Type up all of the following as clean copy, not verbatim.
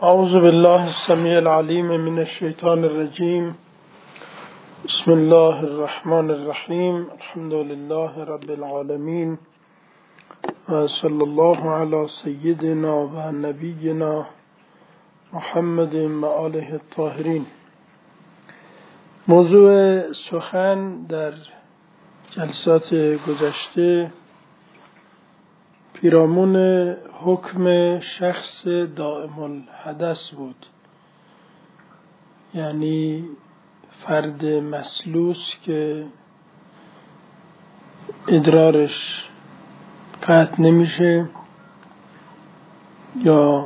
اعوذ بالله السمیع العلیم من الشیطان الرجیم. بسم الله الرحمن الرحیم. الحمد لله رب العالمین و صلی الله علی سیدنا و نبینا محمد و آله الطاهرین. موضوع سخن در جلسات گذشته پیرامون حکم شخص دائم الحدث بود، یعنی فرد مسلوس که ادرارش قطع نمیشه یا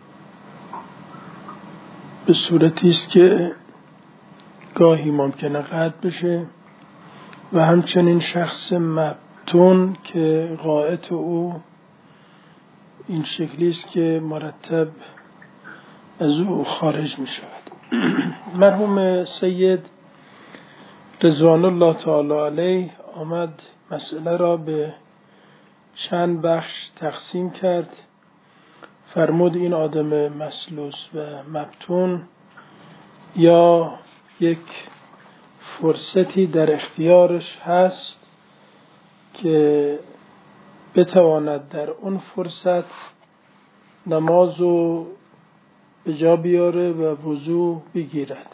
به صورتی است که گاهی ممکنه قطع بشه، و همچنین شخص مبتون که غائط او این شکلی است که مرتب از او خارج می شود. مرحوم سید رضوان الله تعالی علیه آمد مسئله را به چند بخش تقسیم کرد. فرمود این آدم مسلوس و مبتون یا یک فرصتی در اختیارش هست که بتواند در اون فرصت نماز رو به جا بیاره و وضو بگیرد،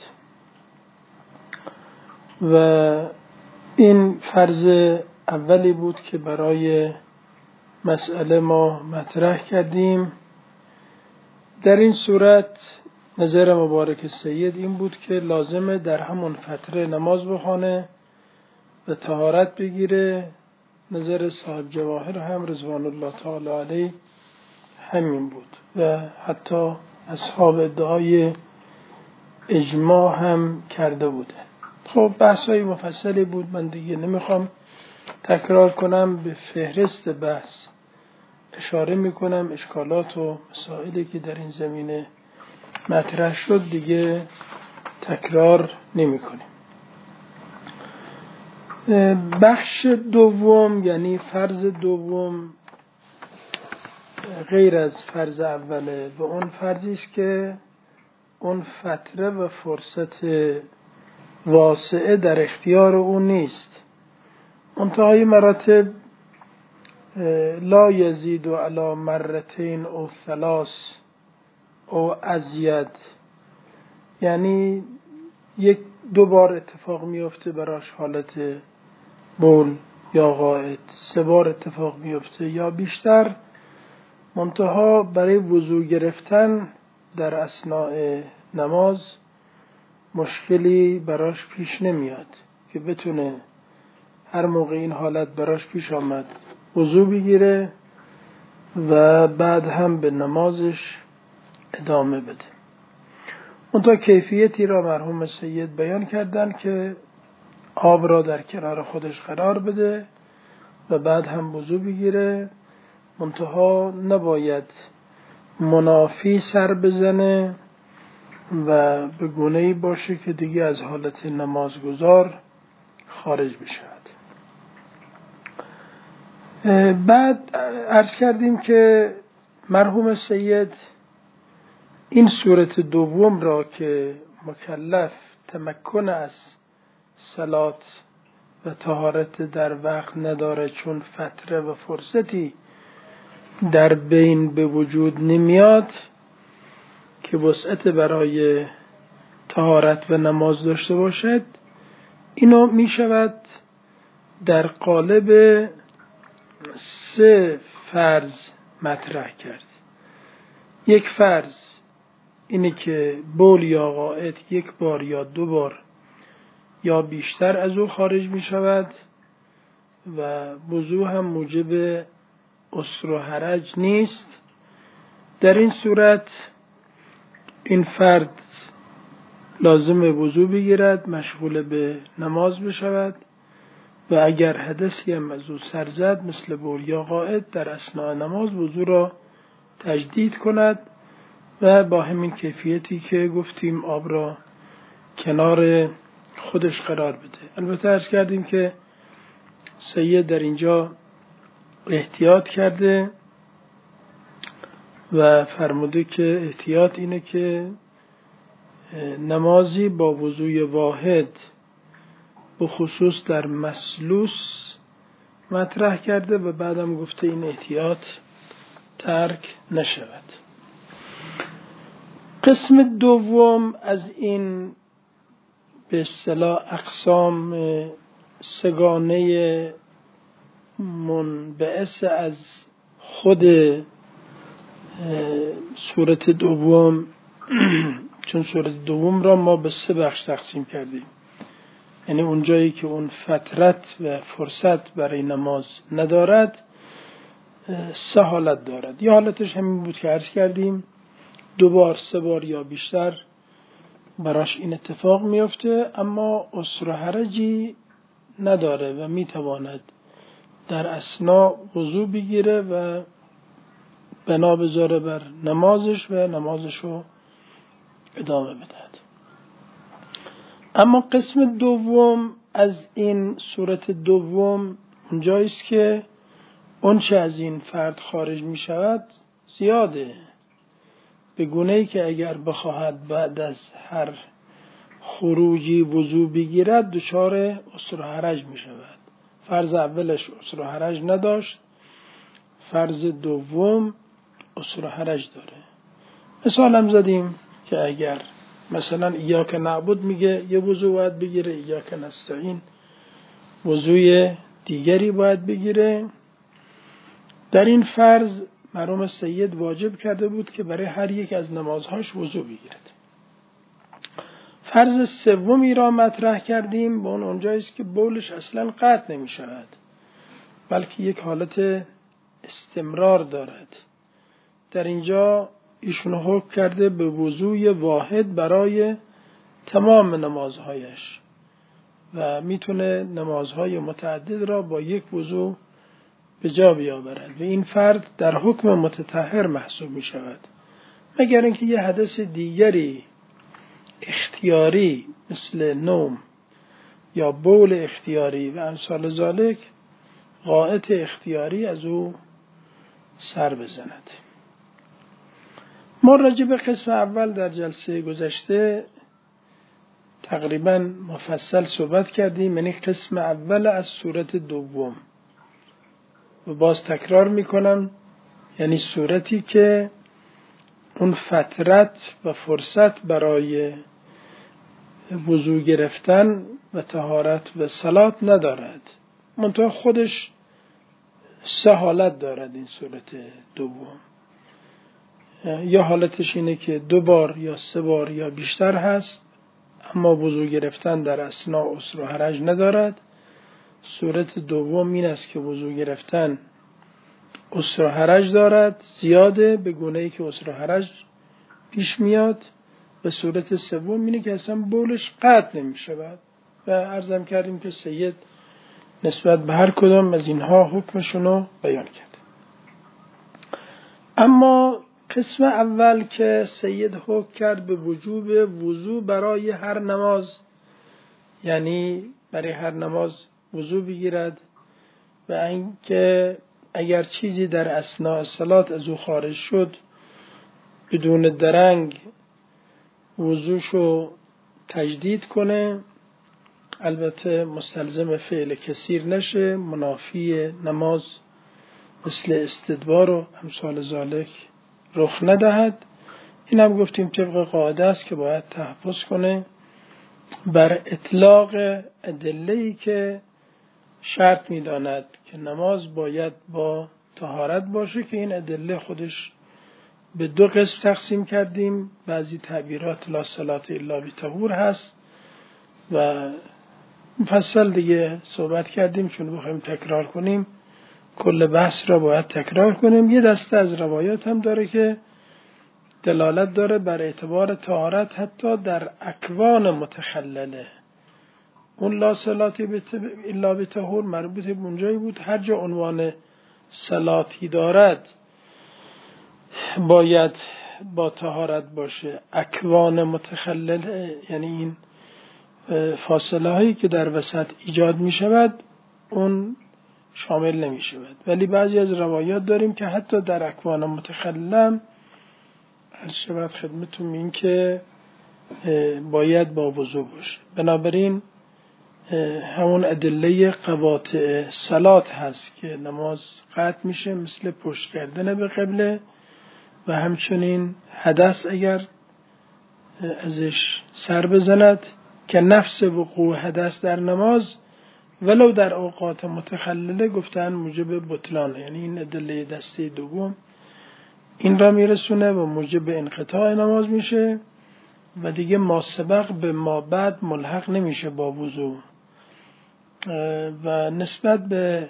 و این فرض اولی بود که برای مسئله ما مطرح کردیم. در این صورت نظر مبارک سید این بود که لازمه در همون فتره نماز بخونه و طهارت بگیره. نظر صاحب جواهر هم رضوان الله تعالی علیه همین بود و حتی اصحاب ادعای اجماع هم کرده بوده. خب بحثای مفصلی بود، من دیگه نمیخوام تکرار کنم. به فهرست بحث اشاره میکنم، اشکالات و مسائلی که در این زمینه مطرح شد دیگه تکرار نمیکنیم. بخش دوم یعنی فرض دوم غیر از فرض اوله و اون فرضی است که اون فتره و فرصت واسعه در اختیار او نیست. منتهای مراتب لا یزید علی مرتين او ثلاث او ازید، یعنی یک دو بار اتفاق میفته براش حالت بول یا غائط، 3 بار اتفاق میفته یا بیشتر، منتها برای وضو گرفتن در اثناء نماز مشکلی براش پیش نمیاد که بتونه هر موقع این حالت براش پیش آمد وضو بگیره و بعد هم به نمازش ادامه بده. منتها کیفیتی را مرحوم سید بیان کردن که آب را در کنار خودش قرار بده و بعد هم وضو بگیره، منتها نباید منافی سر بزنه و به گونه‌ای باشه که دیگه از حالت نمازگزار خارج بشود. بعد عرض کردیم که مرحوم سید این صورت دوم را که مکلف تمکن از صلات و طهارت در وقت نداره، چون فتره و فرصتی در بین به وجود نمیاد که وسعت برای طهارت و نماز داشته باشد، اینو می شود در قالب 3 فرض مطرح کرد. یک فرض اینه که بول یا غائط 1 بار یا 2 بار یا بیشتر از او خارج می شود و وضو هم موجب عسر و حرج نیست. در این صورت این فرد لازم وضو بگیرد، مشغول به نماز بشود و اگر حدثی هم از او سر زد مثل بول یا غائط در اثناء نماز وضو را تجدید کند و با همین کیفیتی که گفتیم آب را کنار خودش قرار بده. البته عرض کردیم که سید در اینجا احتیاط کرده و فرموده که احتیاط اینه که نمازی با وضوی واحد بخصوص در مسلوس مطرح کرده و بعدم گفته این احتیاط ترک نشود. قسم دوم از این به اصطلاح اقسام سگانه منبعث از خود صورت دوم چون صورت دوم را ما به 3 بخش تقسیم کردیم، یعنی اونجایی که اون فترت و فرصت برای نماز ندارد 3 حالت دارد. یه حالتش همین بود که عرض کردیم 2 بار 3 بار یا بیشتر براش این اتفاق میفته، اما عسر و حرجی نداره و میتواند در اثناء وضو بگیره و بنا بذاره بر نمازش و نمازشو ادامه بدهد. اما قسم دوم از این صورت دوم اونجاییست که اون چه از این فرد خارج می شود زیاده، به گونه‌ای که اگر بخواهد بعد از هر خروجی وضو بگیرد دچار عسر و حرج می شود. فرض اولش عسر و حرج نداشت، فرض دوم عسر و حرج داره. مثال هم زدیم که اگر مثلا ایاک نعبد میگه یه وضو باید بگیره، ایاک نستعین وضوی دیگری باید بگیره. در این فرض مرحوم سید واجب کرده بود که برای هر یک از نمازهاش وضو بگیرد. فرض سومی را مطرح کردیم، به اونجاییست که بولش اصلا قطع نمی شود بلکه یک حالت استمرار دارد. در اینجا ایشون حکم کرده به وضوی واحد برای تمام نمازهایش و میتونه نمازهای متعدد را با یک وضو به جا بیاورد و این فرد در حکم متطهر محسوب می شود، مگر اینکه یه حدث دیگری اختیاری مثل نوم یا بول اختیاری و امثال ذالک غائط اختیاری از او سر بزند. ما راجع به قسم اول در جلسه گذشته تقریبا مفصل صحبت کردیم، یعنی قسم اول از صورت دوم، و باز تکرار میکنم یعنی صورتی که اون فترت و فرصت برای وضو گرفتن و طهارت و صلات ندارد، منتها خودش 3 حالت دارد. این صورت دوم یا حالتش اینه که 2 بار یا 3 بار یا بیشتر هست اما وضو گرفتن در اثناء عسر و حرج ندارد. صورت دوم این است که وضو گرفتن عسر و حرج دارد، زیاده به گونه‌ای که عسر و حرج پیش میاد. و صورت سوم اینه که اصلا بولش قطع نمی شود و عرضم کردیم که سید نسبت به هر کدام از اینها حکمشونو بیان کرد. اما قسم اول که سید حکم کرد به وجوب وضو برای هر نماز، یعنی برای هر نماز وضو بگیرد و اینکه اگر چیزی در اثناء صلات از او خارج شد بدون درنگ وضوشو تجدید کنه، البته مستلزم فعل کثیر نشه، منافی نماز مثل استدبار و امثال ذالک رخ ندهد. این هم گفتیم طبق قاعده است که باید تحفظ کنه بر اطلاق ادله‌ای که شرط می‌داند که نماز باید با طهارت باشه، که این ادله خودش به 2 قسم تقسیم کردیم. بعضی تعبیرات لا صلاة الا بطهور هست و مفصل دیگه صحبت کردیم، چون بخوایم تکرار کنیم کل بحث را باید تکرار کنیم. یه دسته از روایات هم داره که دلالت داره بر اعتبار طهارت حتی در اکوان متخلله. اون لا صلاة الا بطهور مربوط به اونجایی بود هر جا عنوان صلاتی دارد باید با طهارت باشه. اکوان متخلله یعنی این فاصله هایی که در وسط ایجاد می شود اون شامل نمی شود. ولی بعضی از روایات داریم که حتی در اکوان متخلله عرض شود خدمتون این که باید با وضو باشه. بنابراین همون ادله قواطع صلات هست که نماز قطع میشه، مثل پشت کردن به قبله و همچنین حدث اگر ازش سر بزند که نفس وقوع حدث در نماز ولو در اوقات متخلله گفتن موجب بطلانه، یعنی این ادله دسته دوم این را میرسونه و موجب انقطاع نماز میشه و دیگه ما سبق به ما بعد ملحق نمیشه با وضو. و نسبت به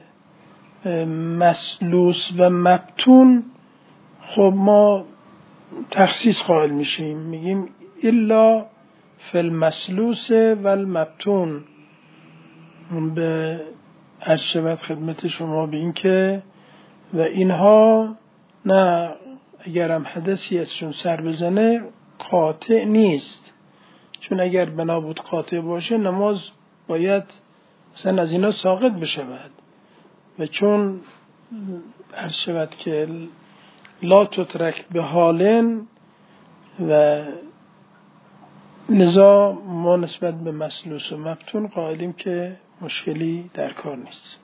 مسلوس و مبتون خب ما تخصیص قائل میشیم، میگیم الا فی المسلوس و المبتون. به عرض شود خدمت شما به این که و اینها نه اگر هم حدثی ازشون سر بزنه قاطع نیست، چون اگر بنا بود قاطع باشه نماز باید مثلا از اینا ساقط بشود و چون عرض شود که لا تترک به حالن و لذا ما نسبت به مسلوس و مبتون قائلیم که مشکلی در کار نیست.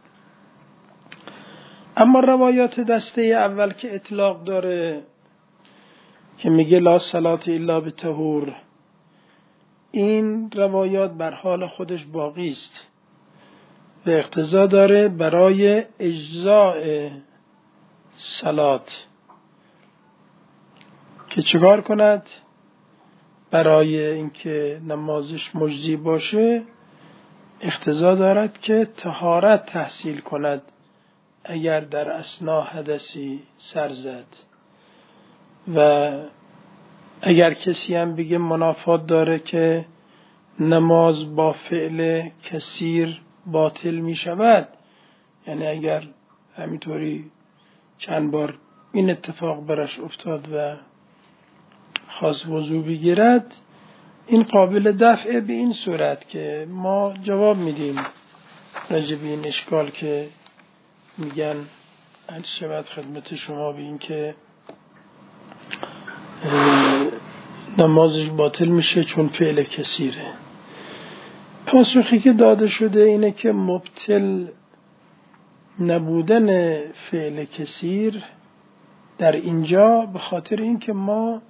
اما روایات دسته اول که اطلاق داره که میگه لا صلاة الا بطهور، این روایات بر حال خودش باقی است و اقتضا داره برای اجزاء صلات که چکار کند؟ برای اینکه نمازش مجزی باشه اقتضا دارد که طهارت تحصیل کند اگر در اثناء حدثی سر زد. و اگر کسی هم بگه منافات داره که نماز با فعل کثیر باطل می شود، یعنی اگر همینطوری چند بار این اتفاق برش افتاد و خواست وضو بگیرد، این قابل دفعه به این صورت که ما جواب میدیم راجع به این اشکال که میگن عرض شود خدمت شما به این که نمازش باطل میشه چون فعل کثیره. پاسخی که داده شده اینه که مبطل نبودن فعل کثیر در اینجا به خاطر اینکه ما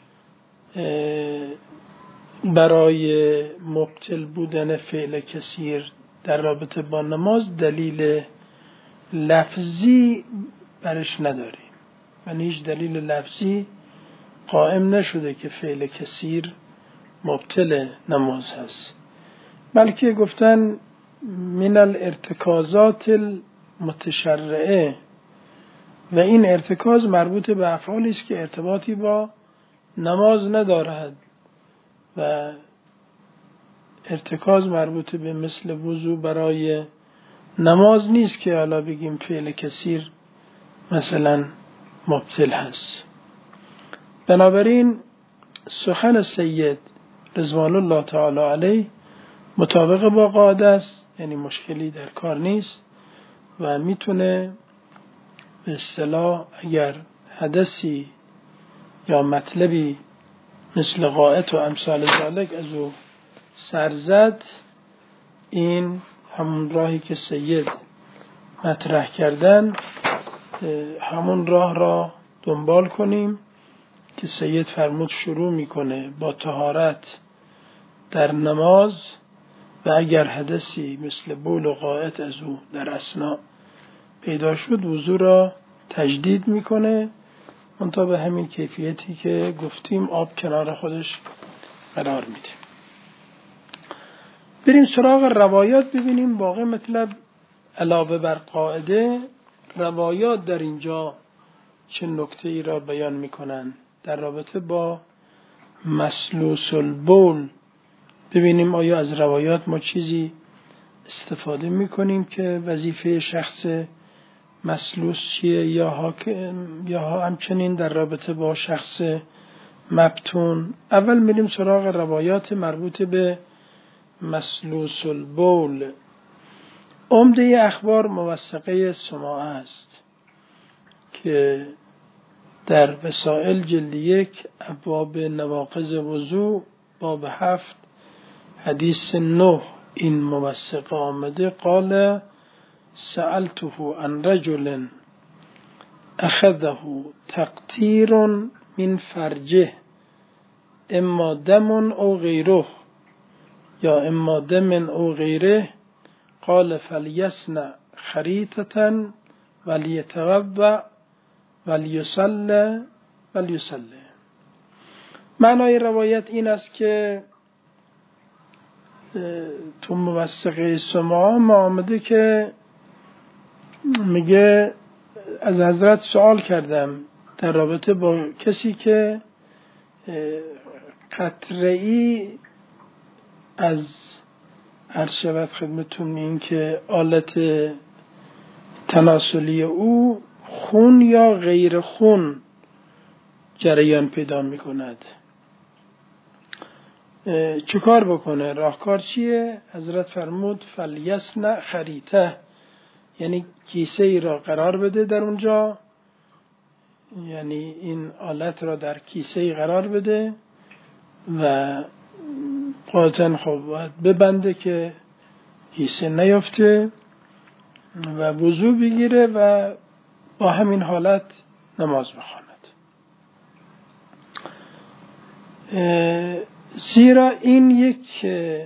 برای مبطل بودن فعل کثیر در رابطه با نماز دلیل لفظی برش نداریم، یعنی هیچ دلیل لفظی قائم نشده که فعل کثیر مبطل نماز هست، بلکه گفتن من الارتکازات المتشرعه و این ارتکاز مربوط به افعالی است که ارتباطی با نماز ندارد و ارتکاز مربوط به مثل وضو برای نماز نیست که حالا بگیم فعل کثیر مثلا مبطل هست. بنابراین سخن سید رضوان الله تعالی علیه مطابق با قاعده است، یعنی مشکلی در کار نیست و میتونه به اصطلاح اگر حدثی یا مطلبی مثل غائط و امثال ذالک از او سر زد، این همون راهی که سید مطرح کردن همون راه را دنبال کنیم که سید فرمود شروع میکنه با طهارت در نماز و اگر حدثی مثل بول و غائط از او در اثناء پیدا شد وضو را تجدید میکنه، منتها به همین کیفیتی که گفتیم آب کنار خودش قرار میده. بریم سراغ روایات ببینیم باقی مطلب علاوه بر قاعده روایات در اینجا چه نکته ای را بیان میکنن در رابطه با مسلوس البول. ببینیم آیا از روایات ما چیزی استفاده میکنیم که وظیفه شخص مسلوس چیه یا همچنین در رابطه با شخص مبتون. اول میریم سراغ روایات مربوط به مسلوس البول. عمده اخبار موثقه سماع است که در وسائل جلد 1 ابواب نواقض وضو باب 7 حدیث 9 این موثق آمده. قال سألته عن رجل اخذه تقطیر من فرجه اما دم او غیره یا اما دم او غیره قال فلیصنع خریطة ولیتوضأ ولیصلی. معنای روایت این است که تو موثقه سماع آمده که میگه از حضرت سوال کردم در رابطه با کسی که قطره‌ای از عرض شود خدمتون این که آلت تناسلی او خون یا غیر خون جریان پیدا می کند، چه کار بکنه؟ راهکار چیه؟ حضرت فرمود فلیصنع خریطه، یعنی کیسه ای را قرار بده در اونجا، یعنی این آلت را در کیسه ای قرار بده و قاطعاً خب باید ببنده که کیسه نیفته و وضو بگیره و با همین حالت نماز بخواند. زیرا این یک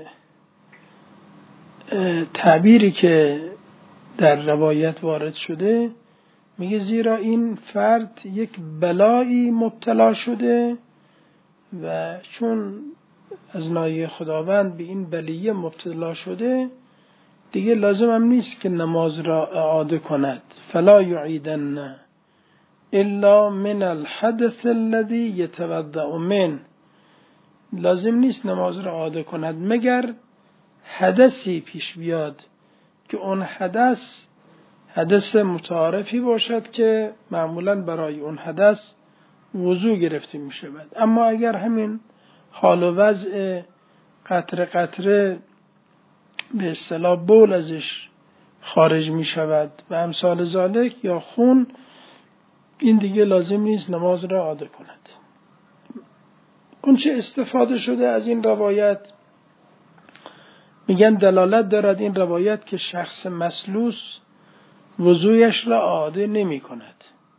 تعبیری که در روایت وارد شده میگه زیرا این فرد یک بلایی مبتلا شده و چون از ناحیه خداوند به این بلیه مبتلا شده دیگه لازم هم نیست که نماز را اعاده کند. فلا یعیدن الا من الحدث الذي يتوضأ من، لازم نیست نماز را اعاده کند مگر حدثی پیش بیاد که اون حدث متعارفی باشد که معمولا برای اون حدث وضو گرفته می شود. اما اگر همین حال و وضع قطره قطره به اصطلاح بول ازش خارج می شود و امثال ذالک یا خون، این دیگه لازم نیست نماز را اعاده کند. اون چه استفاده شده از این روایت میگن دلالت دارد این روایت که شخص مسلوس وضویش را اعاده نمی کند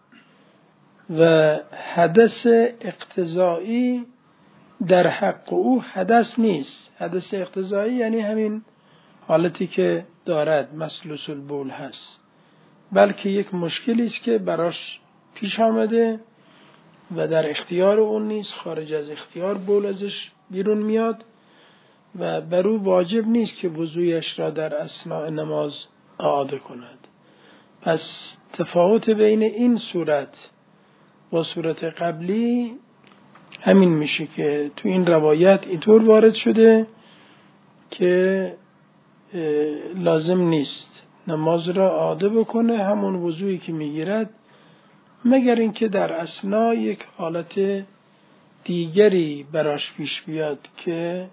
و حدث اقتضایی در حق او حدث نیست. حدث اقتضایی یعنی همین حالتی که دارد مسلوس البول هست، بلکه یک مشکلی است که براش پیش آمده و در اختیار اون نیست، خارج از اختیار بول ازش بیرون میاد و بر او واجب نیست که وضویش را در اثناء نماز اعاده کند. پس تفاوت بین این صورت با صورت قبلی همین میشه که تو این روایت اینطور وارد شده که لازم نیست نماز را اعاده بکنه، همون وضویی که میگیرد، مگر اینکه در اثناء یک حالت دیگری براش پیش بیاد که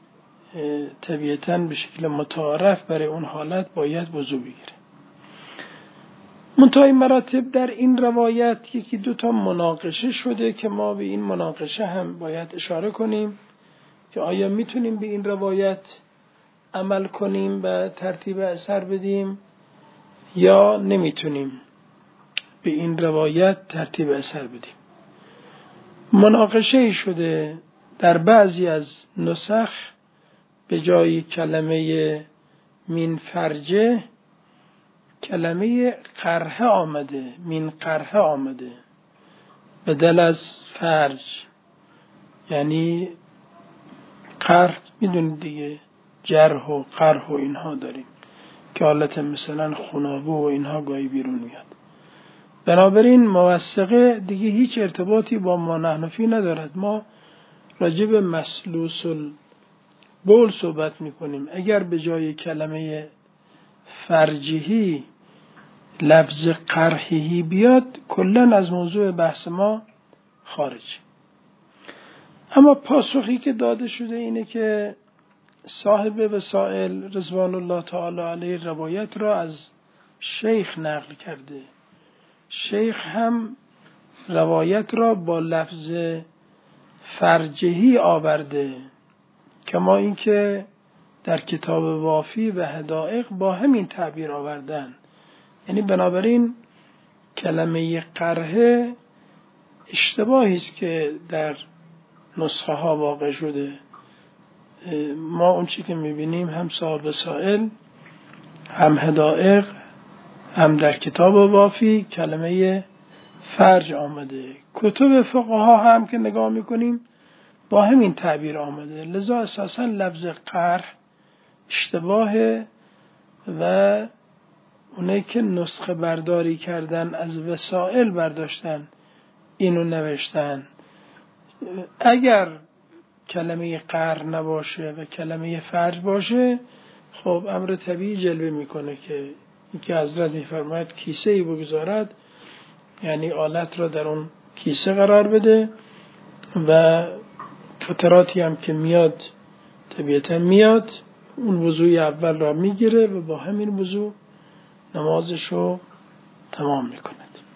طبیعتاً به شکل متعارف برای اون حالت باید وضو بگیره. منتهای مراتب در این روایت یکی دوتا مناقشه شده که ما به این مناقشه هم باید اشاره کنیم که آیا میتونیم به این روایت عمل کنیم و ترتیب اثر بدیم یا نمیتونیم به این روایت ترتیب اثر بدیم. مناقشه شده در بعضی از نسخ به جای کلمه من فرجه کلمه قرحه آمده، من قرحه آمده بدل از فرج، یعنی قرح میدونید دیگه، جرح و قرح و اینها داریم که حالت مثلا خونابه و اینها گاهی بیرون میاد. بنابراین موثقه دیگه هیچ ارتباطی با ما نحنفی ندارد. ما راجع به مسلوس البول صحبت میکنیم. اگر به جای کلمه فرجهی لفظ قرحی بیاد کلن از موضوع بحث ما خارج. اما پاسخی که داده شده اینه که صاحب وسائل رضوان الله تعالی علیه روایت را از شیخ نقل کرده. شیخ هم روایت را با لفظ فرجهی آورده، کما اینکه در کتاب وافی و حدائق با همین تعبیر آوردن. یعنی بنابراین کلمه قرحه اشتباهی است که در نسخه ها واقع شده. ما اون چی که میبینیم هم صاحب وسائل، هم حدائق، هم در کتاب وافی کلمه فرج آمده. کتب فقها هم که نگاه میکنیم با همین تعبیر آمده. لذا اساسا لفظ قرح اشتباهه و اونایی که نسخه برداری کردن از وسائل برداشتن اینو نوشتن. اگر کلمه قرح نباشه و کلمه فرج باشه، خب امر طبیعی جلوه میکنه که اینکه حضرت میفرماید کیسه ای بگذارد، یعنی آلت را در اون کیسه قرار بده و قطراتی هم که میاد طبیعتا میاد، اون وضوی اول را میگیره و با همین وضو نمازش رو تمام میکند.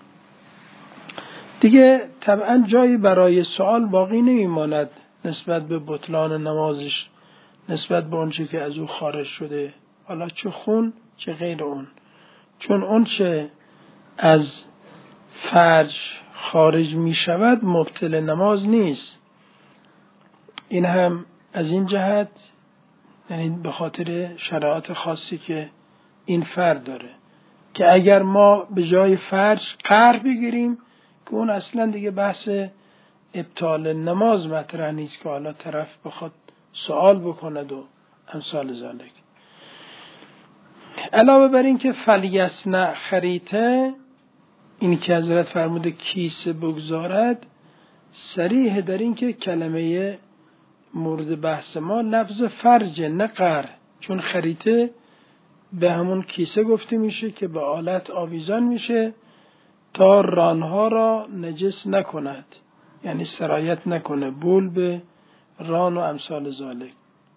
دیگه طبعا جایی برای سوال باقی نمیماند نسبت به بطلان نمازش، نسبت به اون چه که از او خارج شده، حالا چه خون چه غیر اون. چون اون چه از فرج خارج می شود مبطل نماز نیست. این هم از این جهت، یعنی به خاطر شرایط خاصی که این فرد داره، که اگر ما به جای فرج قرح بگیریم که اون اصلا دیگه بحث ابطال نماز مطرح نیست که حالا طرف بخواد سوال بکند و امثال ذالک. علاوه بر این که فلیصنع خریطه، این که حضرت فرموده کیسه بگذارد، صریح در این که کلمه مورد بحث ما لفظ فرج نه قرح، چون خریطه به همون کیسه گفته میشه که به آلت آویزان میشه تا رانها را نجس نکند، یعنی سرایت نکنه بول به ران و امثال ذالک.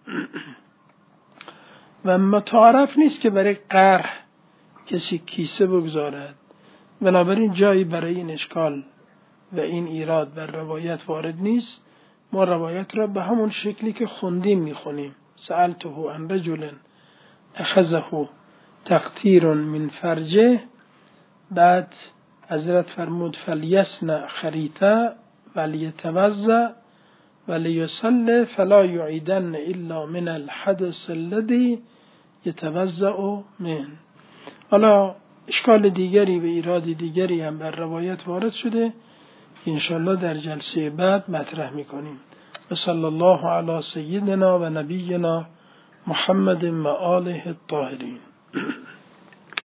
و متعارف نیست که برای قرح کسی کیسه بگذارد، بنابراین جایی برای این اشکال و این ایراد بر روایت وارد نیست. ما روایت را به همون شکلی که خوندیم میخونیم. سألته عن رجل اخذه تقطیر من فرجه، بعد حضرت فرمود فلیصنع خریطه ولیتوضأ ولیصلی فلا یعیدن الا من الحدث الذی یتوضأ منه. حالا اشکال دیگری و ایراد دیگری هم بر روایت وارد شده که انشاءالله در جلسه بعد مطرح میکنیم. و صلی الله علی سیدنا و نبینا محمد و آله الطاهرین.